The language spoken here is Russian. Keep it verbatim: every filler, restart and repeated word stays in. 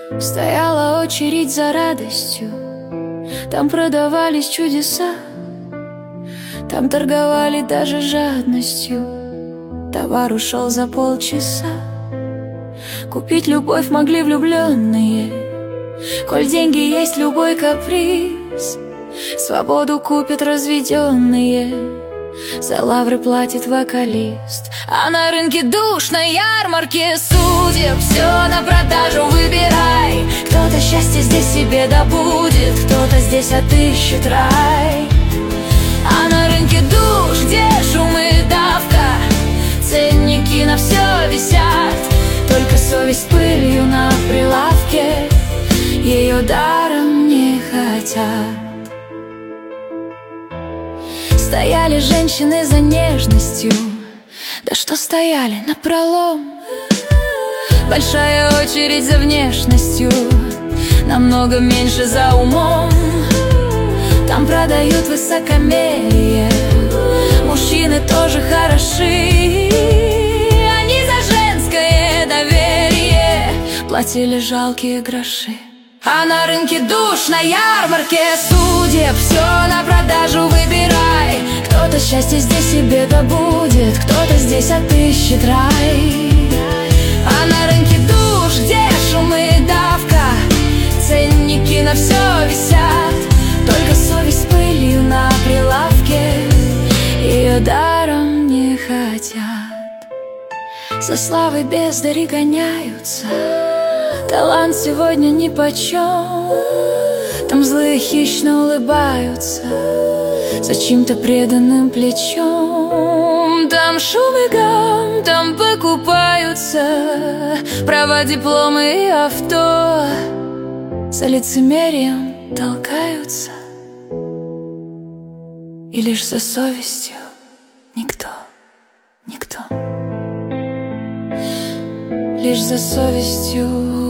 Стояла очередь за радостью, там продавались чудеса, там торговали даже жадностью. Товар ушел за полчаса. Купить любовь могли влюбленные, коль деньги есть любой каприз. Свободу купят разведенные, за лавры платит вокалист. А на рынке душ, на ярмарке судеб все на продажу, выбирай. Кто-то счастье здесь себе добудет, кто-то здесь отыщет рай. А на рынке душ, где шум и давка, ценники на все висят, только совесть пылью на прилавке, ее даром не хотят. Стояли женщины за нежностью, да что стояли, напролом. Большая очередь за внешностью, намного меньше за умом. Там продают высокомерие, мужчины тоже хороши. Они за женское доверие платили жалкие гроши. А на рынке душ, на ярмарке судеб все на продажу, выбирай. Кто-то счастье здесь себе добудет, кто-то здесь отыщет рай. А на рынке душ, где шум и давка, ценники на все висят, только совесть пылью на прилавке, ее даром не хотят. За славой бездари гоняются, талант сегодня нипочем. Там злые хищно улыбаются за чьим-то преданным плечом. Там шум и гам, там покупаются права, дипломы и авто, за лицемерием толкаются, и лишь за совестью никто, никто. Лишь за совестью